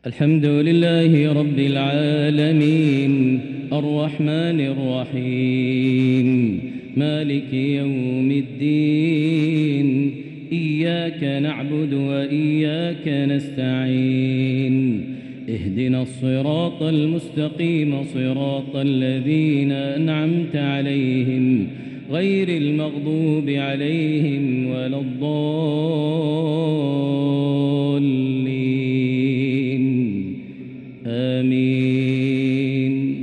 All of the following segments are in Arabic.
الحمد لله رب العالمين الرحمن الرحيم مالك يوم الدين إياك نعبد وإياك نستعين اهدنا الصراط المستقيم صراط الذين أنعمت عليهم غير المغضوب عليهم ولا الضالين آمين.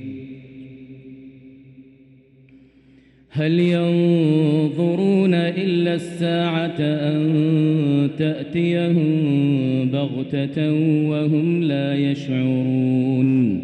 هل ينظرون إلا الساعة أن تأتيهم بغتة وهم لا يشعرون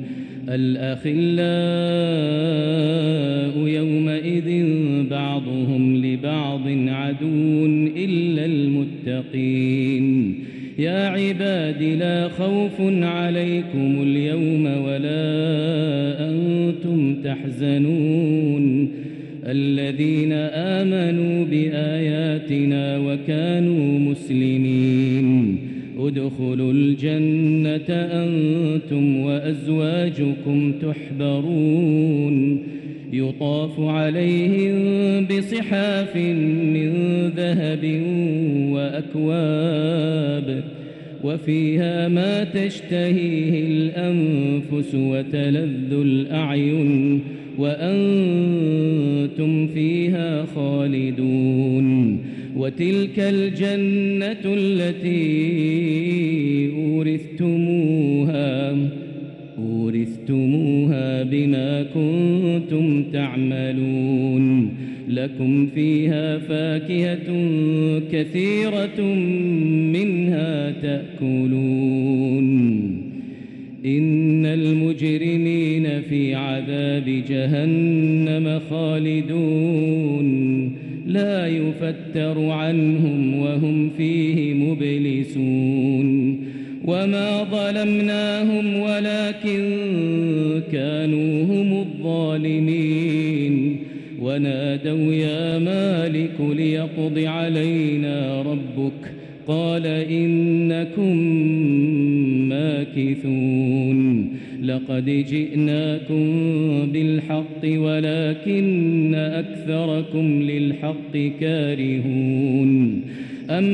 الأخلاء يومئذ بعضهم لبعض عدو إلا المتقين يا عباد لا خوف عليكم اليوم ولا أنتم تحزنون الذين آمنوا بآياتنا وكانوا مسلمين ادخلوا الجنة أنتم وأزواجكم تحبرون يطاف عليهم بصحاف من ذهب وأكواب وفيها ما تشتهيه الأنفس وتلذ الأعين وأنتم فيها خالدون وتلك الجنة التي أورثتموها بما كنتم تعملون لكم فيها فاكهة كثيرة منها تأكلون إن المجرمين في عذاب جهنم خالدون لا يفتر عنهم وهم فيه مبلسون وما ظلمناهم ولكن كانوا هم الظالمين ونادوا يا مالك ليقض علينا ربك قال إنكم ماكثون لقد جئناكم بالحق ولكن أكثركم للحق كارهون أم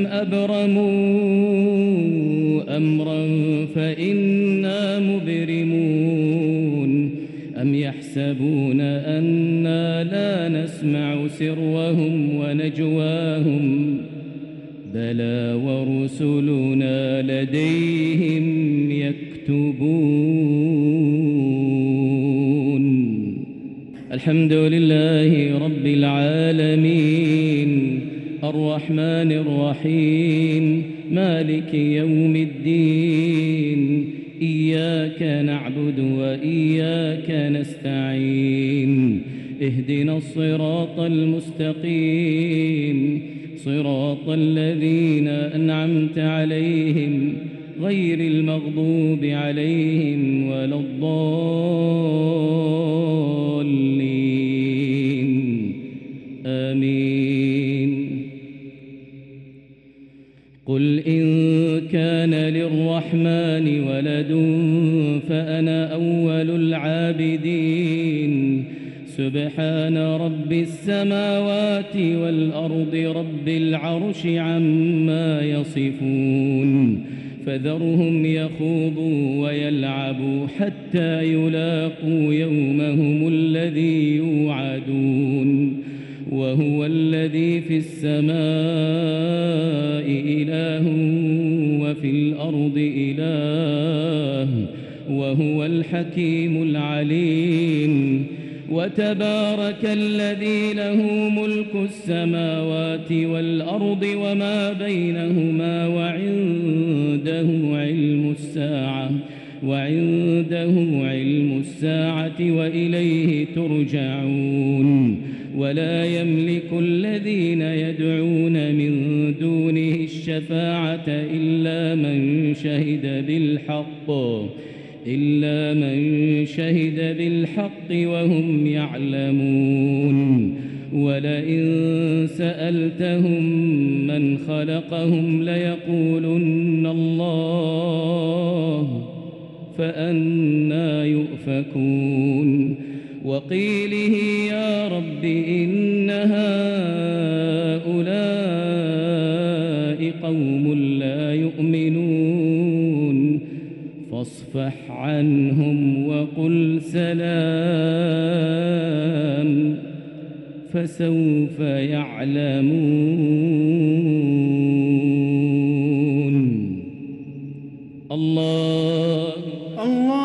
أبرموا أمرا فإنا مبرمون أم يحسبون أنا لا نسمع سرهم ونجواهم بلى ورسلنا لديهم يكتبون. الحمد لله رب العالمين الرحمن الرحيم مالك يوم الدين إياك نعبد وإياك نستعين اهدنا الصراط المستقيم صراط الذين أنعمت عليهم غير المغضوب عليهم ولا الضالين آمين. قل إن كان للرحمن ولد فأنا أول العابدين سبحان رب السماوات والأرض رب العرش عما يصفون فذرهم يخوضوا ويلعبوا حتى يلاقوا يومهم الذي يوعدون وهو الذي في السماء إله وفي الأرض إله وهو الحكيم العليم وتبارك الذي له ملك السماوات والأرض وما بينهما وعنده علم الساعة وإليه ترجعون ولا يملك الذين يدعون من دونه الشفاعة إلا من شهد بالحق وهم يعلمون ولئن سألتهم من خلقهم ليقولن الله فأنى يؤفكون وقيله يا رب إن هؤلاء قوم لا يؤمنون فاصفح عنهم وقل سلام فسوف يعلمون. الله